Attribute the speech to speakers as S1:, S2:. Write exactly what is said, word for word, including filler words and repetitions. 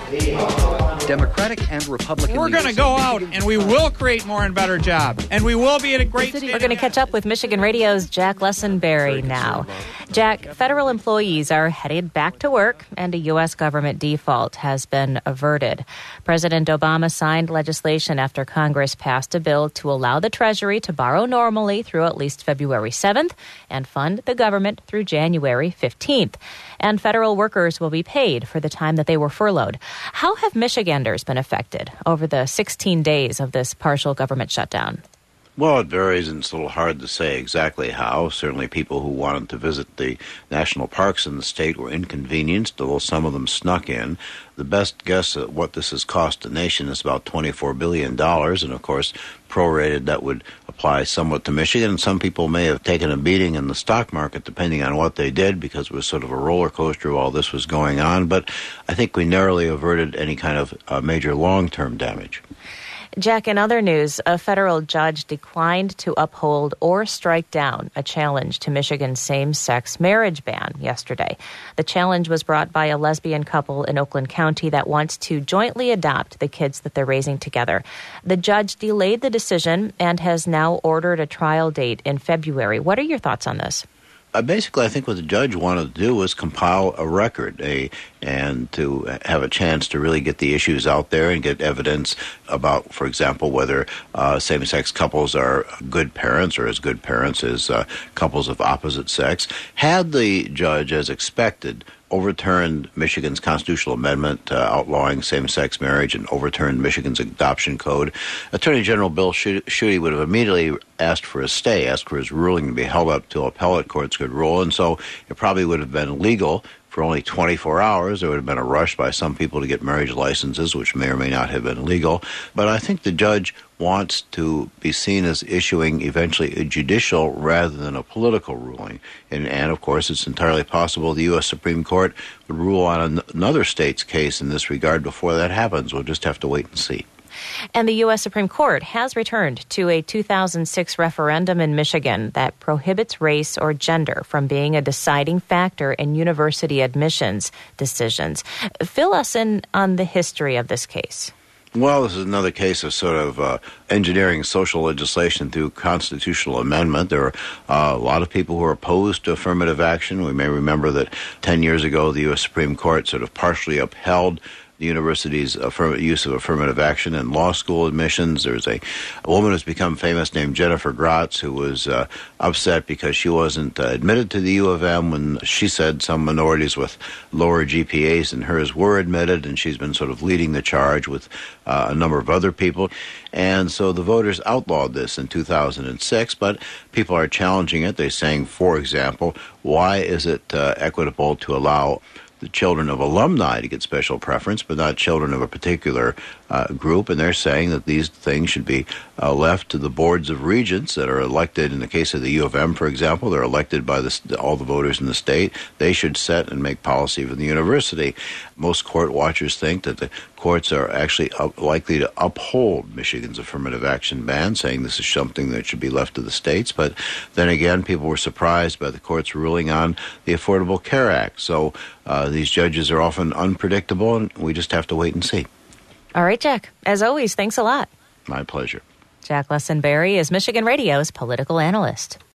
S1: Democratic and Republican.
S2: We're going to go out and we will create more and better jobs. And we will be at a great state.
S3: We're going to catch up with Michigan Radio's Jack Lessenberry now. Jack, federal employees are headed back to work and a U S government default has been averted. President Obama signed legislation after Congress passed a bill to allow the Treasury to borrow normally through at least February seventh and fund the government through January fifteenth. And federal workers will be paid for the time that they were furloughed. How have Michiganders been affected over the sixteen days of this partial government shutdown?
S4: Well, it varies, and it's a little hard to say exactly how. Certainly people who wanted to visit the national parks in the state were inconvenienced, although some of them snuck in. The best guess at what this has cost the nation is about twenty-four billion dollars, and of course, prorated, that would apply somewhat to Michigan. And some people may have taken a beating in the stock market, depending on what they did, because it was sort of a roller coaster while this was going on. But I think we narrowly averted any kind of uh, major long-term damage.
S3: Jack, in other news, a federal judge declined to uphold or strike down a challenge to Michigan's same-sex marriage ban yesterday. The challenge was brought by a lesbian couple in Oakland County that wants to jointly adopt the kids that they're raising together. The judge delayed the decision and has now ordered a trial date in February. What are your thoughts on this?
S4: Uh, basically, I think what the judge wanted to do was compile a record a, and to have a chance to really get the issues out there and get evidence about, for example, whether uh, same-sex couples are good parents or as good parents as uh, couples of opposite sex. Had the judge, as expected, overturned Michigan's constitutional amendment uh, outlawing same-sex marriage and overturned Michigan's adoption code, Attorney General Bill Schuette would have immediately asked for a stay, asked for his ruling to be held up till appellate courts could rule, and so it probably would have been legal for only twenty-four hours. There would have been a rush by some people to get marriage licenses, which may or may not have been legal. But I think the judge wants to be seen as issuing eventually a judicial rather than a political ruling. And, and of course, it's entirely possible the U S Supreme Court would rule on an- another state's case in this regard before that happens. We'll just have to wait and see.
S3: And the U S Supreme Court has returned to a two thousand six referendum in Michigan that prohibits race or gender from being a deciding factor in university admissions decisions. Fill us in on the history of this case.
S4: Well, this is another case of sort of uh, engineering social legislation through constitutional amendment. There are uh, a lot of people who are opposed to affirmative action. We may remember that ten years ago, the U S Supreme Court sort of partially upheld the university's affirm- use of affirmative action in law school admissions. There's a, a woman who's become famous named Jennifer Gratz who was uh, upset because she wasn't uh, admitted to the U of M when she said some minorities with lower G P As than hers were admitted, and she's been sort of leading the charge with uh, a number of other people. And so the voters outlawed this in two thousand six, but people are challenging it. They're saying, for example, why is it uh, equitable to allow the children of alumni to get special preference, but not children of a particular uh, group? And they're saying that these things should be uh, left to the boards of regents that are elected. In the case of the U of M, for example, they're elected by the, all the voters in the state. They should set and make policy for the university. Most court watchers think that the courts are actually up, likely to uphold Michigan's affirmative action ban, saying this is something that should be left to the states. But then again, people were surprised by the court's ruling on the Affordable Care Act. So uh, these judges are often unpredictable, and we just have to wait and see.
S3: All right, Jack. As always, thanks a lot.
S4: My pleasure.
S3: Jack Lessenberry is Michigan Radio's political analyst.